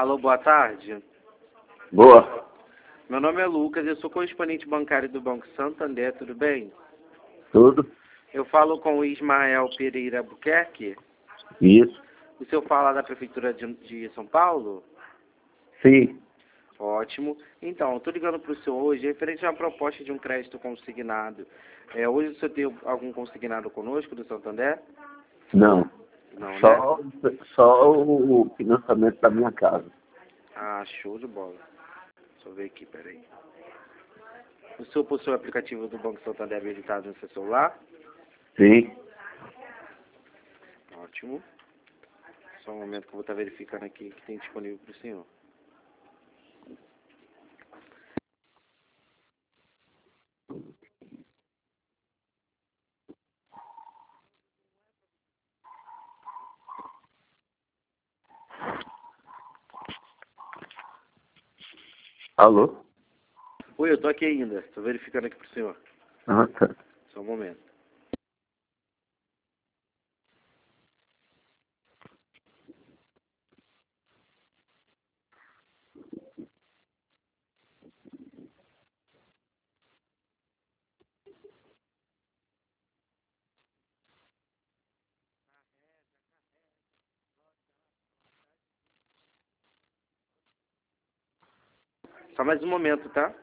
Alô, boa tarde. Boa. Meu nome é Lucas, eu sou correspondente bancário do Banco Santander, tudo bem? Tudo? Eu falo com o Ismael Pereira Albuquerque. Isso. O senhor fala da Prefeitura de São Paulo? Sim. Ótimo. Então, eu estou ligando para o senhor hoje referente a uma proposta de um crédito consignado. Hoje o senhor tem algum consignado conosco do Santander? Não. Não, né? Só o financiamento da minha casa. Ah, show de bola. Deixa eu ver aqui, peraí. O senhor possui o aplicativo do Banco Santander habilitado no seu celular? Sim. Ótimo. Só um momento que eu vou estar verificando aqui que tem disponível para o senhor. Alô? Oi, eu tô aqui ainda. Estou verificando aqui para o senhor. Ah, tá. Só um momento. Só mais um momento, tá?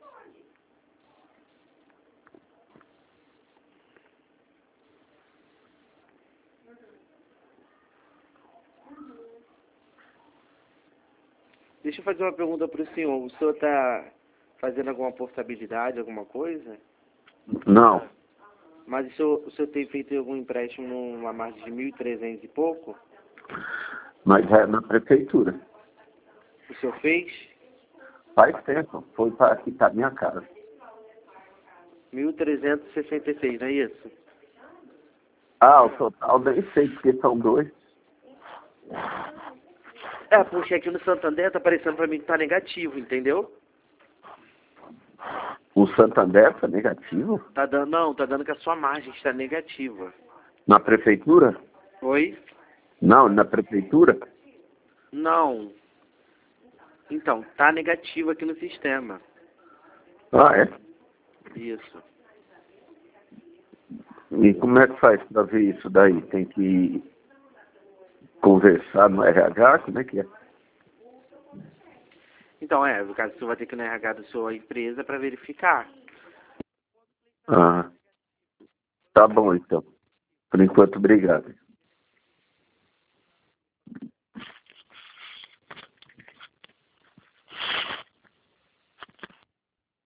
Deixa eu fazer uma pergunta para o senhor. O senhor está fazendo alguma portabilidade, alguma coisa? Não. Mas o senhor tem feito algum empréstimo numa margem de 1.300 e pouco? Mas é na prefeitura. O senhor fez? Faz tempo. Foi para quitar minha casa. 1.366, não é isso? Ah, o total nem sei, porque são dois. Porque aqui no Santander tá aparecendo para mim que tá negativo, entendeu? O Santander tá negativo? Tá dando que a sua margem está negativa. Na prefeitura? Oi? Não, na prefeitura? Não. Então, tá negativo aqui no sistema. Ah, é? Isso. E como é que faz para ver isso daí? Tem que conversar no RH? Como é que é? Então, no caso, o senhor vai ter que ir no RH da sua empresa para verificar. Ah, tá bom então. Por enquanto, obrigado.